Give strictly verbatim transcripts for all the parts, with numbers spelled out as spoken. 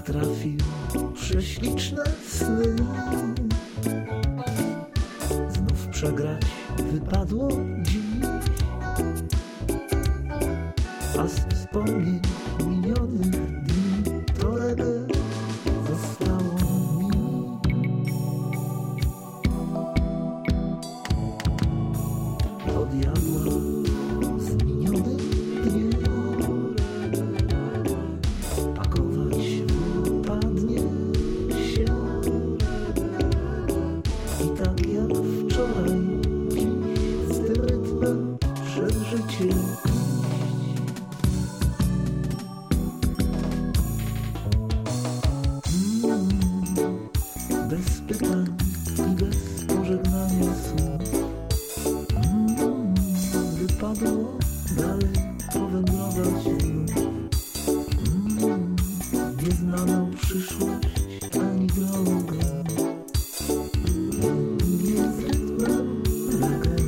trafił prześliczne sny. Znów przegrać wypadło dziś, a z wspomnień minionych dni torebę zostało mi. Do diabła z minionym dniem pakować wypadnie się. I tak jak wczoraj dziś z tym rytmem przed życiem. Bez pytań i bez pożegnania słów mm, wypadło dalej powędrować znów mm, nieznaną przyszłość ani drogę, nie z rytmem reggae.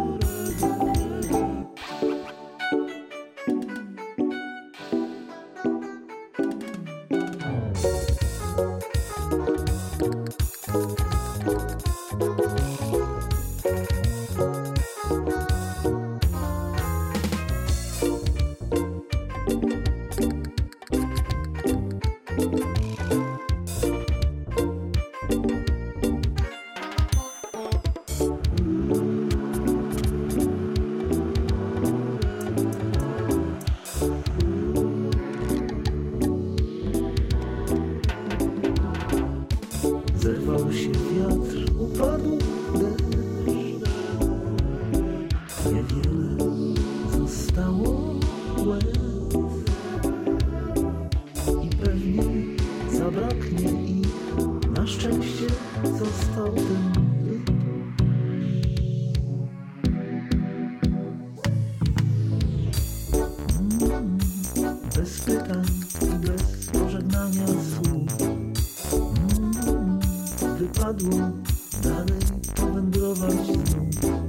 Zerwał się wiatr, upadł deszcz, niewiele zostało łez i pewnie zabraknie ich, na szczęście został ten rytm. Mm, bez pytań i bez pożegnania słów wypadło dalej powędrować znów.